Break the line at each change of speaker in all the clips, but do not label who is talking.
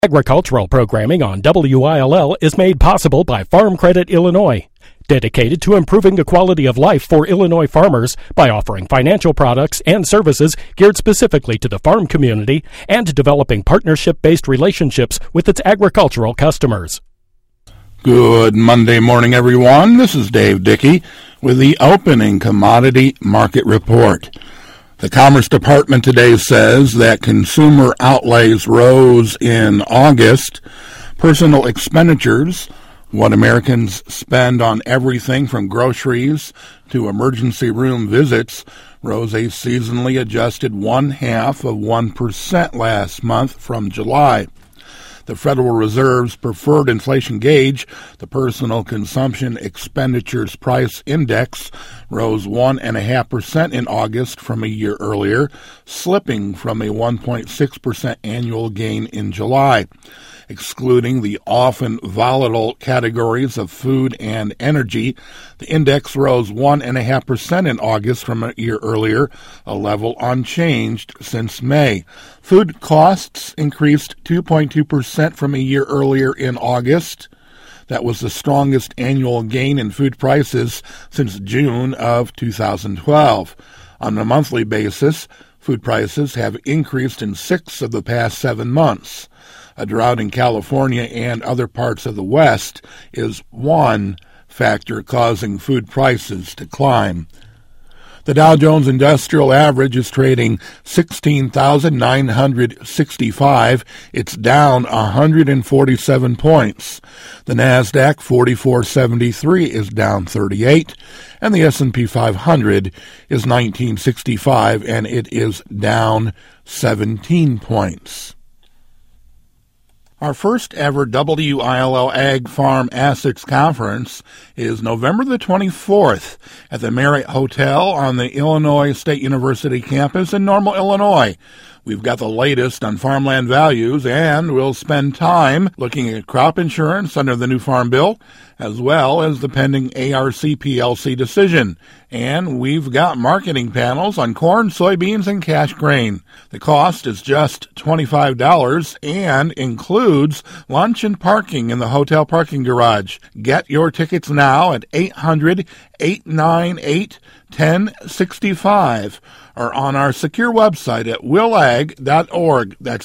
Agricultural programming on WILL is made possible by Farm Credit Illinois, dedicated to improving the quality of life for Illinois farmers by offering financial products and services geared specifically to the farm community and developing partnership-based relationships with its agricultural customers.
Good Monday morning, everyone. This is Dave Dickey with the opening commodity market report. The Commerce Department today says that consumer outlays rose in August. Personal expenditures, what Americans spend on everything from groceries to emergency room visits, rose a seasonally adjusted 0.5% last month from July. The Federal Reserve's preferred inflation gauge, the Personal Consumption Expenditures Price Index, rose 1.5% in August from a year earlier, slipping from a 1.6% annual gain in July. Excluding the often volatile categories of food and energy, the index rose 1.5% in August from a year earlier, a level unchanged since May. Food costs increased 2.2% from a year earlier in August. That was the strongest annual gain in food prices since June of 2012. On a monthly basis, food prices have increased in 6 of the past 7 months. A drought in California and other parts of the West is one factor causing food prices to climb. The Dow Jones Industrial Average is trading 16,965. It's down 147 points. The NASDAQ 4473 is down 38, and the S&P 500 is 1965, and it is down 17 points. Our first ever WILL Ag Farm Assets Conference is November the 24th at the Marriott Hotel on the Illinois State University campus in Normal, Illinois. We've got the latest on farmland values, and we'll spend time looking at crop insurance under the new Farm Bill, as well as the pending ARC-PLC decision. And we've got marketing panels on corn, soybeans, and cash grain. The cost is just $25 and includes lunch and parking in the hotel parking garage. Get your tickets now at 800-898-1065 or on our secure website at willag.org. That's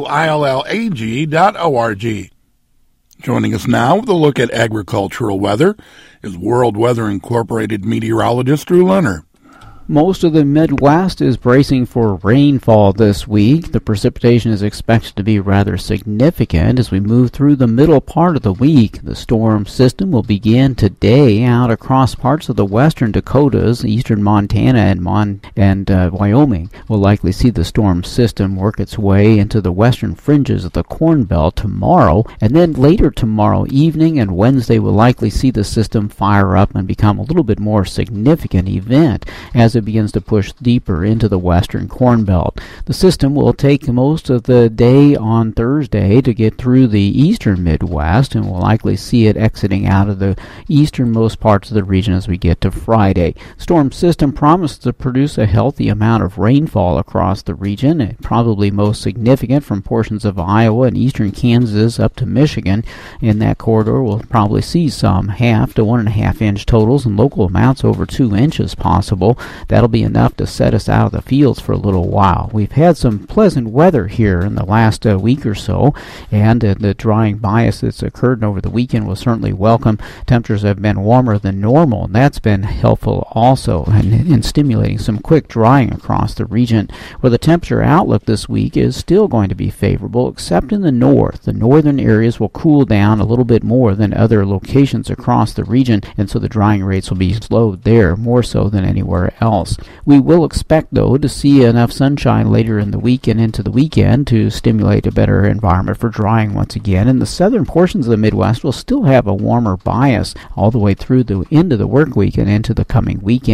WILLAG.org. Joining us now with a look at agricultural weather is World Weather Incorporated meteorologist Drew Lerner.
Most of the Midwest is bracing for rainfall this week. The precipitation is expected to be rather significant as we move through the middle part of the week. The storm system will begin today out across parts of the western Dakotas, eastern Montana, and Wyoming. We'll likely see the storm system work its way into the western fringes of the Corn Belt tomorrow, and then later tomorrow evening and Wednesday we'll likely see the system fire up and become a little bit more significant event as it begins to push deeper into the western Corn Belt. The system will take most of the day on Thursday to get through the eastern Midwest, and we'll likely see it exiting out of the easternmost parts of the region as we get to Friday. Storm system promises to produce a healthy amount of rainfall across the region, probably most significant from portions of Iowa and eastern Kansas up to Michigan. In that corridor, we'll probably see some 0.5 to 1.5 inch totals and local amounts over 2 inches possible. That'll be enough to set us out of the fields for a little while. We've had some pleasant weather here in the last week or so, and the drying bias that's occurred over the weekend was certainly welcome. Temperatures have been warmer than normal, and that's been helpful also in stimulating some quick drying across the region, where the temperature outlook this week is still going to be favorable, except in the north. The northern areas will cool down a little bit more than other locations across the region, and so the drying rates will be slowed there more so than anywhere else. We will expect, though, to see enough sunshine later in the week and into the weekend to stimulate a better environment for drying once again. And the southern portions of the Midwest will still have a warmer bias all the way through the end of the work week and into the coming weekend.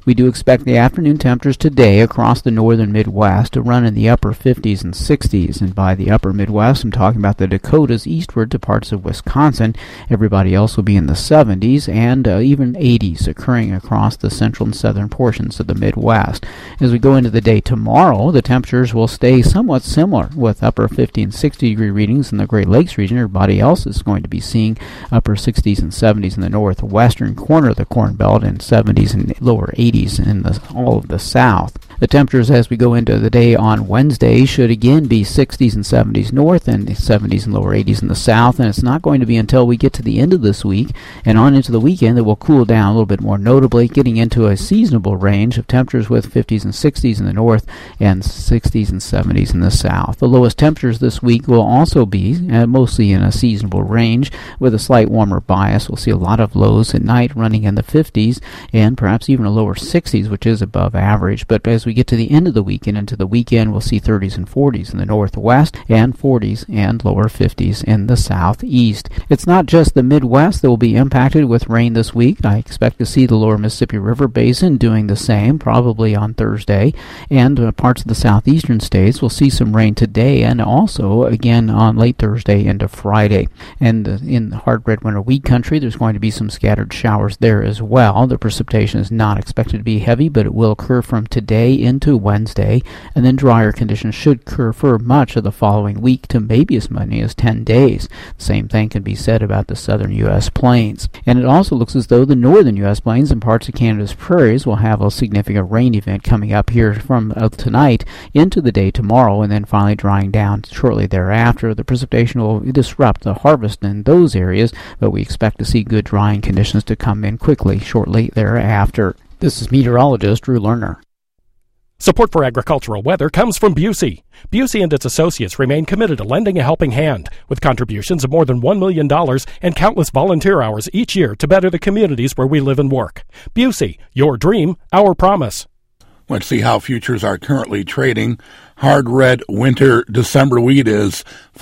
We do expect the afternoon temperatures today across the northern Midwest to run in the upper 50s and 60s. And by the upper Midwest, I'm talking about the Dakotas eastward to parts of Wisconsin. Everybody else will be in the 70s and even 80s occurring across the central and southern portions of the Midwest. As we go into the day tomorrow, the temperatures will stay somewhat similar with upper 50 and 60 degree readings in the Great Lakes region. Everybody else is going to be seeing upper 60s and 70s in the northwestern corner of the Corn Belt and 70s and lower 80s in all of the south. The temperatures as we go into the day on Wednesday should again be 60s and 70s north and 70s and lower 80s in the south, and it's not going to be until we get to the end of this week and on into the weekend that we'll cool down a little bit more notably, getting into a seasonable range of temperatures with 50s and 60s in the north and 60s and 70s in the south. The lowest temperatures this week will also be mostly in a seasonable range with a slight warmer bias. We'll see a lot of lows at night running in the 50s and perhaps even a lower 60s, which is above average. But as we get to the end of the week and into the weekend, we'll see 30s and 40s in the northwest and 40s and lower 50s in the southeast. It's not just the Midwest that will be impacted with rain this week. I expect to see the lower Mississippi River Basin doing the same, probably on Thursday, and parts of the southeastern states will see some rain today and also again on late Thursday into Friday. And in the hard red winter wheat country, there's going to be some scattered showers there as well. The precipitation is not expected to be heavy, but it will occur from today into Wednesday, and then drier conditions should occur for much of the following week to maybe as many as 10 days. The same thing can be said about the southern U.S. plains. And it also looks as though the northern U.S. plains and parts of Canada's prairies will have a significant rain event coming up here from tonight into the day tomorrow, and then finally drying down shortly thereafter. The precipitation will disrupt the harvest in those areas, but we expect to see good drying conditions to come in quickly shortly thereafter. This is meteorologist Drew Lerner.
Support for agricultural weather comes from Busey. Busey and its associates remain committed to lending a helping hand, with contributions of more than $1 million and countless volunteer hours each year to better the communities where we live and work. Busey, your dream, our promise.
Let's see how futures are currently trading. Hard red winter December wheat is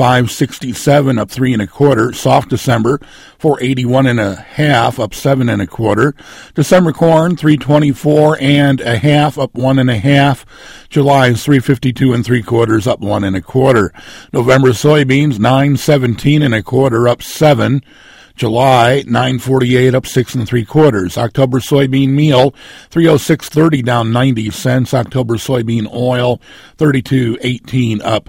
$5.67 up 3 1/4. Soft December $4.81 1/2 up 7 1/4. December corn $3.24 1/2 up 1 1/2. July is $3.52 3/4 up 1 1/4. November soybeans $9.17 1/4 up 7. July, $9.48 up 6 3/4. October soybean meal, $3.0630 down 90 cents. October soybean oil, $32.18 up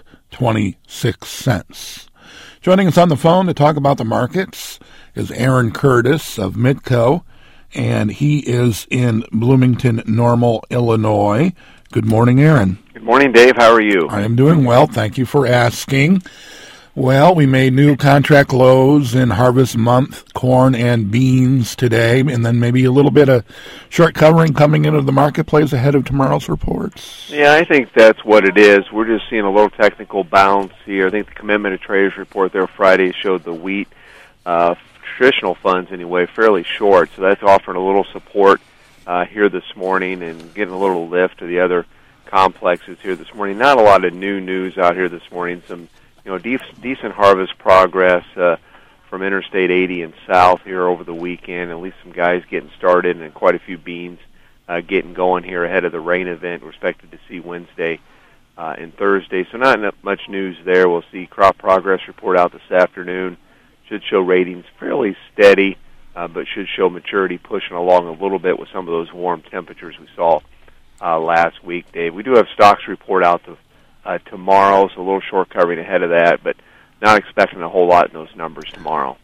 26 cents. Joining us on the phone to talk about the markets is Aaron Curtis of Midco, and he is in Bloomington Normal, Illinois. Good morning, Aaron.
Good morning, Dave. How are you?
I am doing well. Thank you for asking. Well, we made new contract lows in harvest month corn and beans today, and then maybe a little bit of short covering coming into the marketplace ahead of tomorrow's reports.
Yeah, I think that's what it is. We're just seeing a little technical bounce here. I think the Commitment of Traders report there Friday showed the wheat, traditional funds anyway, fairly short, so that's offering a little support here this morning and getting a little lift to the other complexes here this morning. Not a lot of new news out here this morning. Some decent harvest progress from Interstate 80 and south here over the weekend. At least some guys getting started and quite a few beans getting going here ahead of the rain event we're expected to see Wednesday and Thursday. So not much news there. We'll see crop progress report out this afternoon. Should show ratings fairly steady, but should show maturity pushing along a little bit with some of those warm temperatures we saw last week, Dave. We do have stocks report out tomorrow, so a little short covering ahead of that, but not expecting a whole lot in those numbers tomorrow.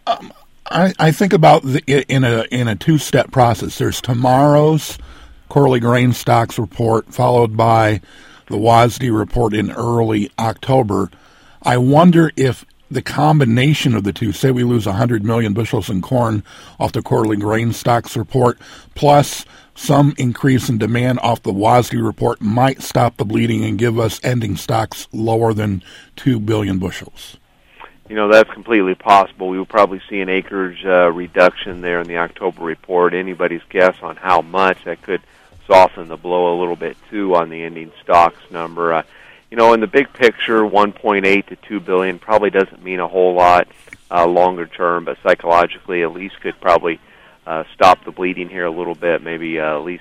I think about in a two-step process. There's tomorrow's quarterly grain stocks report, followed by the WASDE report in early October. I wonder if the combination of the two, say we lose 100 million bushels in corn off the quarterly grain stocks report, plus some increase in demand off the WASDE report, might stop the bleeding and give us ending stocks lower than 2 billion bushels.
That's completely possible. We will probably see an acreage reduction there in the October report. Anybody's guess on how much. That could soften the blow a little bit, too, on the ending stocks number. In the big picture, 1.8 to 2 billion probably doesn't mean a whole lot longer term, but psychologically at least could probably stop the bleeding here a little bit, maybe at least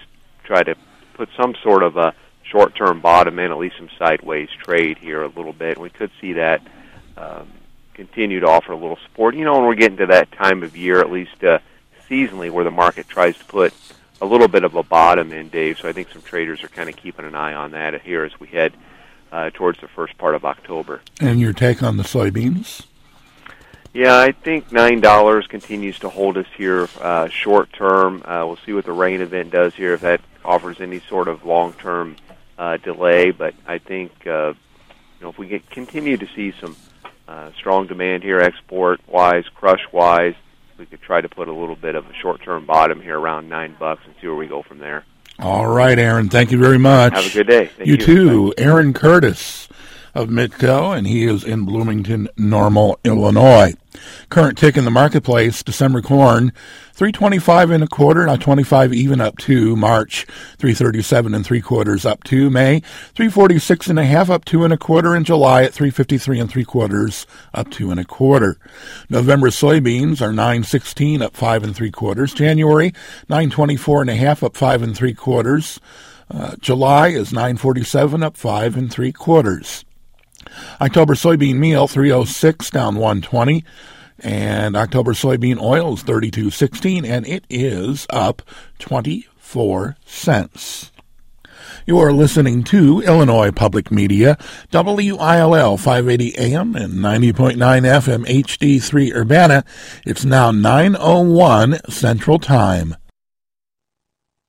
try to put some sort of a short-term bottom in, at least some sideways trade here a little bit. We could see that continue to offer a little support. You know, when we're getting to that time of year, at least seasonally, where the market tries to put a little bit of a bottom in, Dave. So I think some traders are kind of keeping an eye on that here as we head towards the first part of October.
And your take on the soybeans?
Yeah, I think $9 continues to hold us here short term. We'll see what the rain event does here, if that offers any sort of long-term delay. But I think if we continue to see some strong demand here, export-wise, crush-wise, we could try to put a little bit of a short-term bottom here around $9 and see where we go from there.
All right, Aaron. Thank you very much.
Have a good day. Thank
you too.
Bye.
Aaron Curtis of Mitco, and he is in Bloomington Normal, Illinois. Current tick in the marketplace: December corn, 325 and a quarter, now 25 even up to March, 337 and 3/4 up to May, 346 and a half up 2 1/4, and July at 353 and 3/4 up 2 1/4. November soybeans are 916 up 5 3/4. January 924 and a half up 5 3/4. July is 947 up 5 3/4. October soybean meal 306 down 120, and October soybean oil is 32.16, and it is up 24 cents. You are listening to Illinois Public Media, WILL 580 AM and 90.9 FM HD3 Urbana. It's now 9:01 Central Time.